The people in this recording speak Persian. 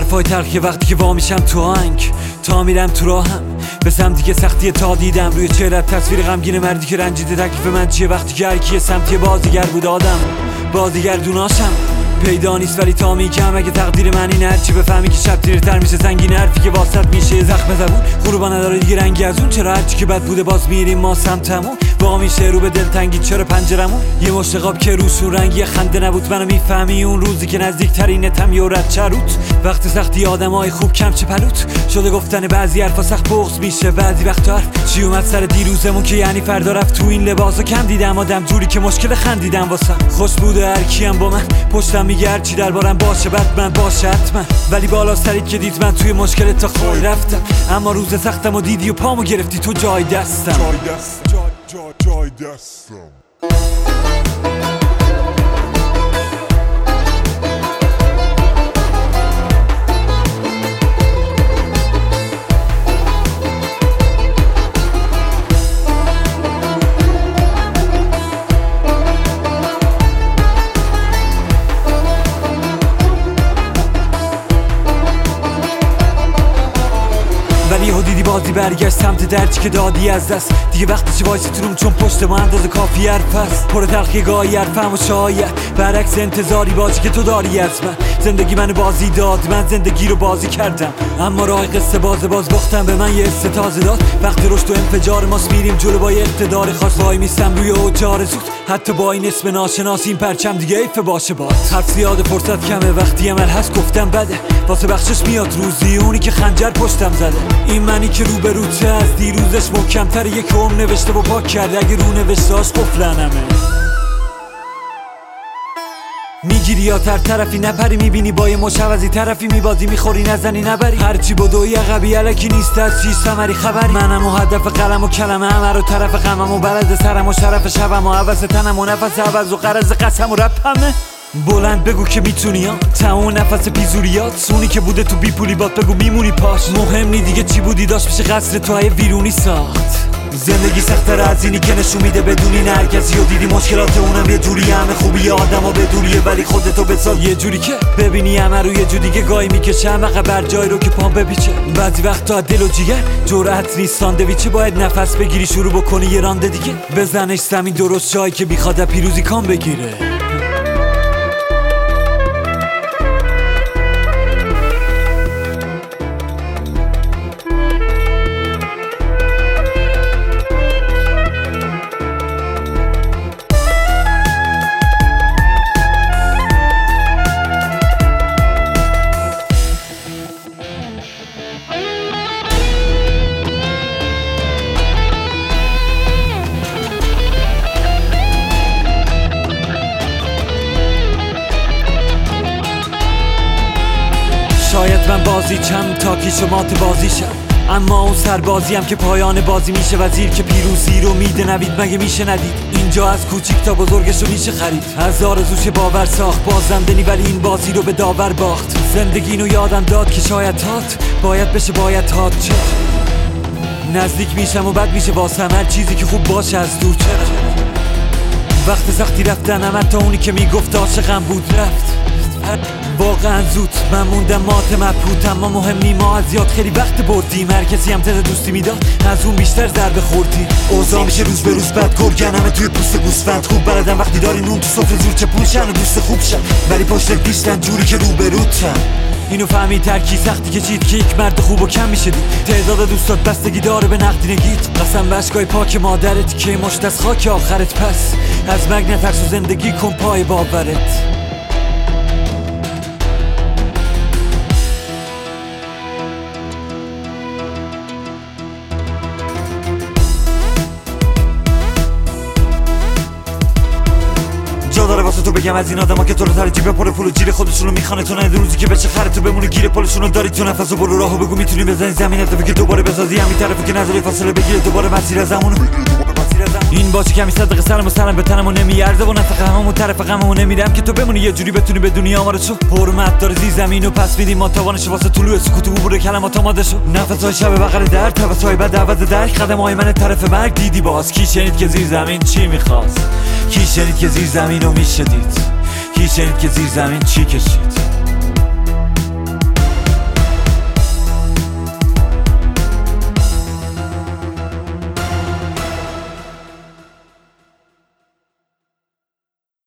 حرفای تلخی وقتی که وا میشم تو آهنگ، تا میرم تو راهم به سمتی که سختی تا دیدم روی چهرت تصویر غمگین مردی که رنجیده. تکلیف من چیه وقتی که هر کی سمتی بازیگر بود آدم بازیگردوناشم پیدا نیست، ولی تا میگم اگه تقدیر من این هرچی بفهمی که شب تیرتر میشه زنگین حرفی که واسط میشه زخم زبون غروبا نداره دیگه رنگی از اون. چرا هرچی که بد بوده باز میریم ما سمتمون با میشه رو به دلتنگی چرا پنجرمون یه مشتقاب که روشون رنگی خنده نبود. منو میفهمی اون روزی که نزدیک ترینتم یه رد چروت وقت سختی آدمای خوب کم چه پلوت شده گفتن بعضی حرفا سخت بغض میشه بعضی وقتا چی اومد سر دیروزمون که یعنی فردا رفت. تو این لباسا کم دیدم آدم جوری که مشکل خندیدم واسم خوش بوده هر کیم با من پشتم میگه هرچی دربارم باشه من باشه حتما، ولی بالا سرید که دید من توی مشکل تا خول رفتم. اما روز سختم و دیدی و پامو گرفتی تو جای دستم جای دستم. ولی یهو دیدی بازی برگشت سمت درچی که دادی از دست دیگه وقتی چه وایسی تو روم چون پشت ما اندازه کافی حرف هست پر تلخی گاهی حرفم و شاید برعکس انتظاری بازی که تو داری از من. زندگی منو بازی داد من زندگی رو بازی کردم اما راه قصه باز باختم به من یه حس تازه داد. وقتی رشد و انفجار ماست میریم جلو با یه اقتدار خاص وای میستم روی اوج آرزوت حتی با این اسم ناشناس این پرچم دیگه ایفه باشه باد. حرف زیاد فرصت کمه وقتی عمل هست گفتم بده واسه بخشش میاد روزی اونی که خنجر پشتم زده. این منی که روبروته از دیروزش محکم‌تر یک عمر نوشته و پاک کرده اگه رو نوشتهاش قفلنمه. میگیری یا تر طرفی نپری میبینی با یه مشوزی طرفی میبازی میخوری نزنی نبری هرچی بدوی عقبی علکی نیست از چیز ثمری خبری. منم و هدف قلم و کلمه همه رو طرف غمم و بلد سرم و شرف شبم و عوض تنم و نفس عوض و قرض قسم و رپمه. بلند بگو که میتونی ها تمام نفس پیزوریات اونی که بوده تو بی پولی بات بگو میمونی پاش مهم نی دیگه چی بودی داشت میشه قصر تو های ویرونی ساخت. زندگی سخت‌تر از اینی که نشون میده بدونی نه هرکسی و دیدی مشکلات اونم یه جوری همه خوبی آدم و بدونیه ولی خودتو بساز یه جوری که ببینی همه رو یه جو دیگه گاهی میکشم عقب بر جای رو که پام بپیچه. بعضی وقتا دل و جیگر جرأت نیست ساندویچه باید نفس بگیری شروع بکنی یه رانده دیگه بزنش زمین درست جایی که بیخواد پیروزی کام بگیره. شاید من بازی چم تا کیشمات بازیشم اما اون سربازیم که پایان بازی میشه وزیر که پیروزی رو میده نوید مگه میشه ندید. اینجا از کوچیک تا بزرگش رو میشه خرید از آرزوش باور ساخت بازندنی ولی این بازی رو به داور باخت. زندگی اینو یادم داد که شاید تات باید بشه باید تات چه نزدیک میشم و بد میشه واسم هر چیزی که خوب باشه از دور چرا وقت سختی رفتنم حتی اونی که میگفت عاشقم بود رفت واقعا زود من موندم مات مبهوت اما مهم نی ما از یاد خیلی وقت بردیم هر کسی هم تز دوستی میداد از اون بیشتر ضربه خوردیم. اوضاع میشه روز به روز بد گرگنمه توی پوست گوسفند خوب بلدم وقتی داری نون تو سفره زور چه پول شن و دوست خوب شن ولی پشت پیشتن جوری که روبروتن. اینو فهمید ترکی سختی که چید که یک مرد خوب و کم میشه دید تعداد دوستات بستگی داره به نقدینگیت قسم به اشکای پاک مادرت که مشت از خاک آخرت پس از مرگ نترس و زندگی کن پای باورت. جا داره واسه تو بگم از این آدما که تو رو سر جیب پر پول و جیل خودشونو میخوانه تو نه روزی که بشه خره تو بمونی گیر پولشونو داری تو نفسو برو راهو بگو میتونی بزنی زمین اتفاقی که دوباره بسازی همین طرفی که نذاری فاصله بگیره دوباره مسیر زمونو این باشه کمی صدق سرم به تنمو نمیارزه و نفق هممون طرف غممو نمیرم که تو بمونی یه جوری بتونی بدونی آمار شو حرمت داره زی زمینو پس میدیم ما توانش واسه طلوع سکوت عبور کلمات آماده شو نفسای شب بغل در تبسای بد عوض درک قدمای من طرف مرگ دیدی باز کی شنید که زیر زمین چی میخواست کی شنید که زیر زمینو میشدید کی شنید که زیر زمین چی کشید.